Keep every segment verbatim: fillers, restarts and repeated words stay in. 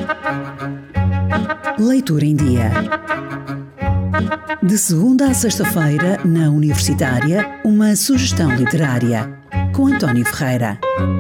Leitura em Dia. De segunda a sexta-feira, na Universitária, uma sugestão literária, com António Ferreira.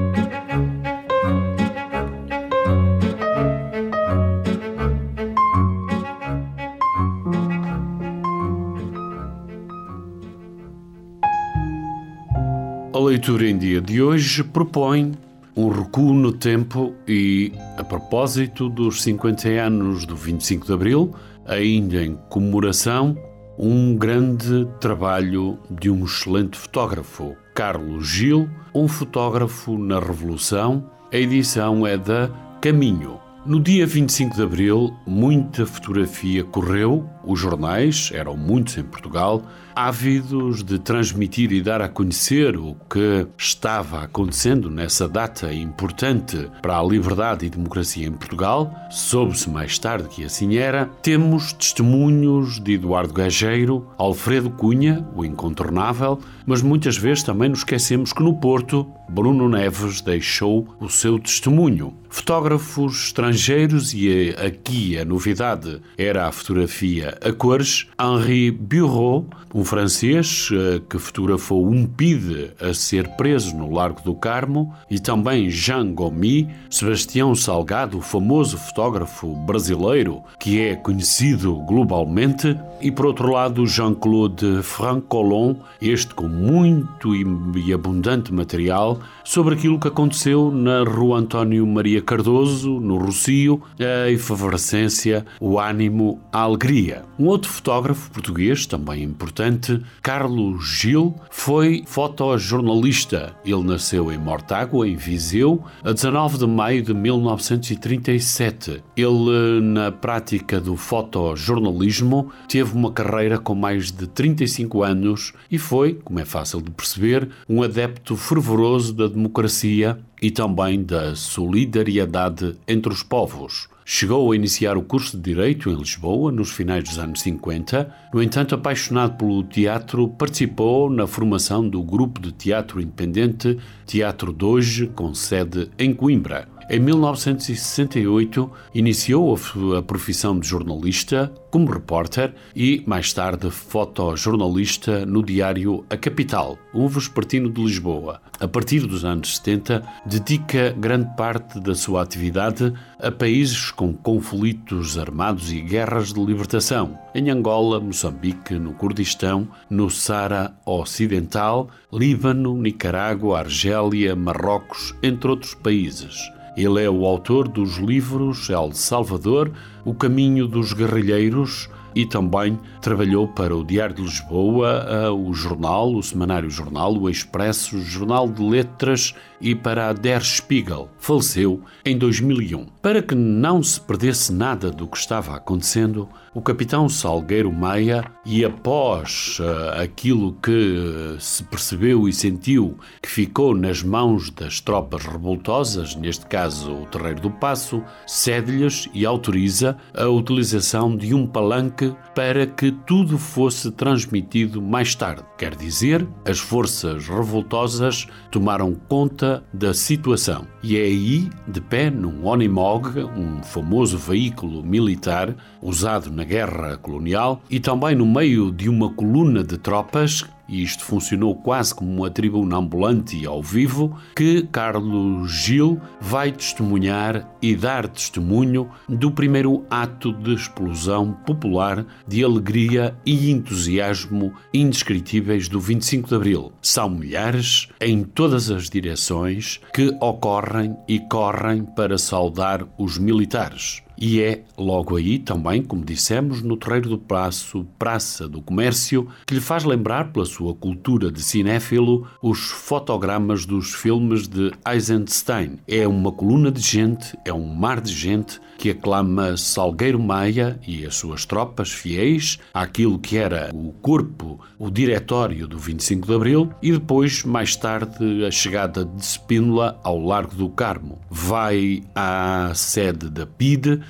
A Leitura em Dia de hoje propõe um recuo no tempo e, a propósito dos cinquenta anos do vinte e cinco de Abril, ainda em comemoração, um grande trabalho de um excelente fotógrafo, Carlos Gil, um fotógrafo na Revolução. A edição é da Caminho. No dia vinte e cinco de Abril, muita fotografia correu, os jornais, eram muitos em Portugal, ávidos de transmitir e dar a conhecer o que estava acontecendo nessa data importante para a liberdade e democracia em Portugal. Soube-se mais tarde que assim era. Temos testemunhos de Eduardo Gageiro, Alfredo Cunha, o incontornável, mas muitas vezes também nos esquecemos que no Porto, Bruno Neves deixou o seu testemunho. Fotógrafos estrangeiros, e aqui a novidade era a fotografia a cores. Henri Bureau, um francês que fotografou um PIDE a ser preso no Largo do Carmo, e também Jean Gomy, Sebastião Salgado, o famoso fotógrafo brasileiro que é conhecido globalmente, e por outro lado Jean-Claude Francolon, este com muito e abundante material sobre aquilo que aconteceu na Rua António Maria Cardoso, no Rossio, a efervescência, o ânimo, a alegria. Um outro fotógrafo português, também importante, Carlos Gil, foi fotojornalista. Ele nasceu em Mortágua, em Viseu, a dezanove de maio de mil novecentos e trinta e sete. Ele, na prática do fotojornalismo, teve uma carreira com mais de trinta e cinco anos e foi, como é fácil de perceber, um adepto fervoroso da democracia e também da solidariedade entre os povos. Chegou a iniciar o curso de Direito em Lisboa nos finais dos anos cinquenta. No entanto, apaixonado pelo teatro, participou na formação do grupo de teatro independente Teatro de Hoje, com sede em Coimbra. Em mil novecentos e sessenta e oito, iniciou a profissão de jornalista, como repórter, e, mais tarde, fotojornalista no diário A Capital, um vespertino de Lisboa. A partir dos anos setenta, dedica grande parte da sua atividade a países com conflitos armados e guerras de libertação, em Angola, Moçambique, no Kurdistão, no Saara Ocidental, Líbano, Nicarágua, Argélia, Marrocos, entre outros países. Ele é o autor dos livros El Salvador, O Caminho dos Guerrilheiros, e também trabalhou para o Diário de Lisboa, o Jornal, o Semanário Jornal, o Expresso, o Jornal de Letras e para a Der Spiegel. Faleceu em dois mil e um. Para que não se perdesse nada do que estava acontecendo, o capitão Salgueiro Maia, e após uh, aquilo que se percebeu e sentiu que ficou nas mãos das tropas revoltosas, neste caso o Terreiro do Paço, cede-lhes e autoriza a utilização de um palanque para que tudo fosse transmitido mais tarde. Quer dizer, as forças revoltosas tomaram conta da situação. E é aí, de pé num Onimog, um famoso veículo militar usado na guerra colonial, e também no meio de uma coluna de tropas, e isto funcionou quase como uma tribuna ambulante ao vivo, que Carlos Gil vai testemunhar e dar testemunho do primeiro ato de explosão popular de alegria e entusiasmo indescritíveis do vinte e cinco de Abril. São milhares em todas as direções que ocorrem e correm para saudar os militares. E é logo aí também, como dissemos, no Terreiro do Paço, Praça do Comércio, que lhe faz lembrar, pela sua cultura de cinéfilo, os fotogramas dos filmes de Eisenstein. É uma coluna de gente, é um mar de gente que aclama Salgueiro Maia e as suas tropas fiéis àquilo que era o corpo, o diretório do vinte e cinco de Abril, e depois, mais tarde, a chegada de Spínola ao Largo do Carmo. Vai à sede da P I D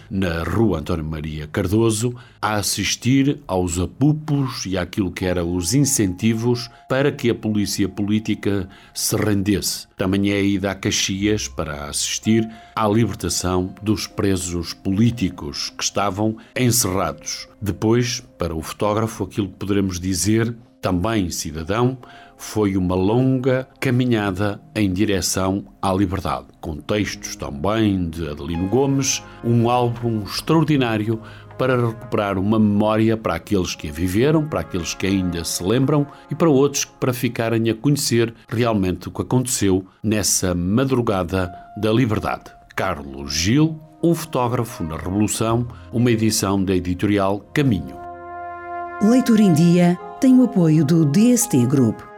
na Rua António Maria Cardoso, a assistir aos apupos e àquilo que eram os incentivos para que a polícia política se rendesse. Também é a ida a Caxias para assistir à libertação dos presos políticos que estavam encerrados. Depois, para o fotógrafo, aquilo que poderemos dizer, também cidadão, foi uma longa caminhada em direção à liberdade, com textos também de Adelino Gomes, um álbum extraordinário para recuperar uma memória para aqueles que a viveram, para aqueles que ainda se lembram e para outros para ficarem a conhecer realmente o que aconteceu nessa madrugada da liberdade. Carlos Gil, um fotógrafo na Revolução, uma edição da editorial Caminho. Leitura em Dia tem o apoio do D S T Group.